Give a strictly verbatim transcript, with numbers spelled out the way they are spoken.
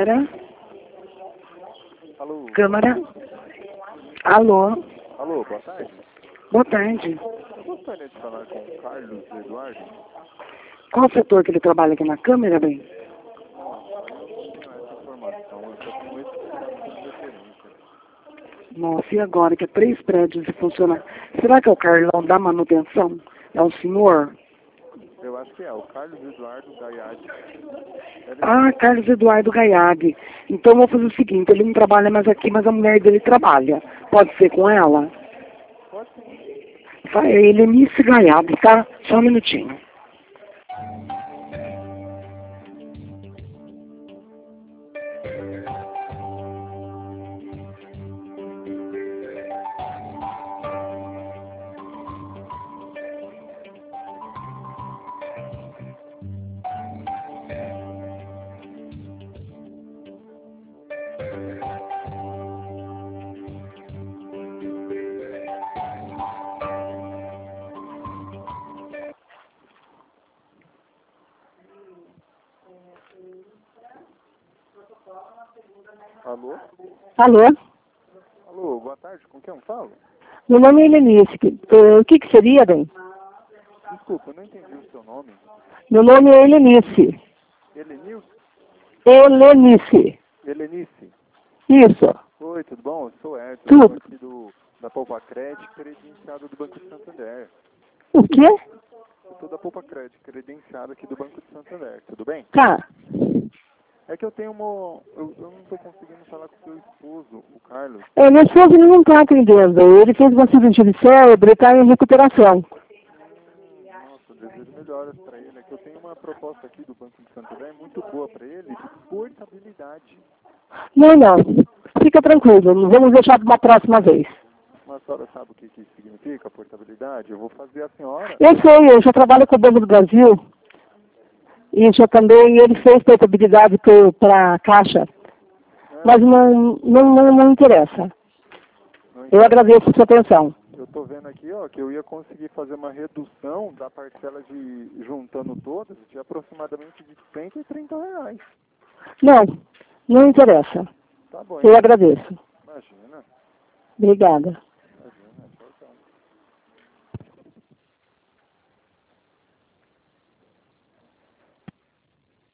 Câmara. Alô? Câmara. Alô? Alô, boa tarde. Boa tarde. Eu gostaria de falar com o Carlos Eduardo. Qual o setor que ele trabalha aqui na Câmara, bem? Nossa, eu não tenho essa informação, eu só tenho esse contato como referência. Nossa, e agora que é três prédios e funciona? Será que é o Carlão da manutenção? É o senhor? Eu acho que é, o Carlos Eduardo Gaiade. Ele... Ah, Carlos Eduardo Gaiade. Então eu vou fazer o seguinte, ele não trabalha mais aqui, mas a mulher dele trabalha. Pode ser com ela? Pode sim. Vai, ele é Miss Gaiade, tá? Só um minutinho. Alô? Alô? Alô, boa tarde, com quem eu falo? Meu nome é Helenice. Que- eh, O que que seria, bem? Desculpa, eu não entendi o seu nome. Meu nome é Helenice. Helenilson? Helenice. Helenice? Isso. Oi, tudo bom? Eu sou o Edson, eu Tudo. sou aqui do, da Poupa Cred, credenciado do Banco de Santander. O quê? Eu sou da Poupa Cred, credenciado aqui do Banco de Santander, tudo bem? Tá. É que eu tenho uma... Eu, eu não estou conseguindo falar com o seu esposo, o Carlos. É, meu esposo ele não está atendendo. Ele fez uma cirurgia de cérebro e está em recuperação. Hum, nossa, desejo melhoras para ele. É que eu tenho uma proposta aqui do Banco de Santander muito boa para ele, de portabilidade. Não, não. Fica tranquilo. Vamos deixar para uma próxima vez. Mas a senhora sabe o que, que significa portabilidade? Eu vou fazer a senhora... Eu sei, eu já trabalho com o Banco do Brasil. E já também ele fez portabilidade para a Caixa. Mas não, não, não, não interessa. Não Eu interessa. agradeço a sua atenção. Eu estou vendo aqui, ó, que eu ia conseguir fazer uma redução da parcela de, juntando todas, de aproximadamente de cento e trinta reais. Não, não interessa. Tá bom, Eu então. agradeço. Imagina. Obrigada.